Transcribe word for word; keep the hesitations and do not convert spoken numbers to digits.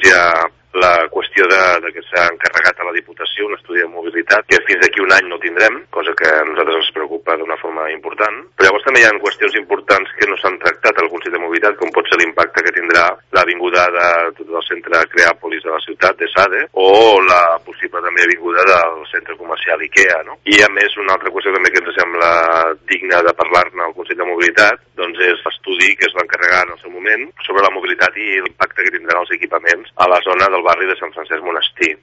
hi ha la qüestió de, de que s'ha encarregat a la Diputació un estudi de mobilitat, que fins d'aquí un any no tindrem, cosa que a nosaltres ens preocupa d'una forma important. Però llavors també hi ha qüestions importants que no s'han tractat al Consell de Mobilitat, com pot ser l'impacte que tindrà l'avinguda de, del centre Creàpolis de la ciutat, de Sade, o la possible també avinguda del centre comercial Ikea, no? I a més, una altra qüestió també que ens sembla digna de parlar-ne al Consell de Mobilitat, doncs és l'estudi que es va encarregar en el seu moment sobre la mobilitat i l'impacte que tindran els equipaments a la zona del barri de Sant Francesc Monestir.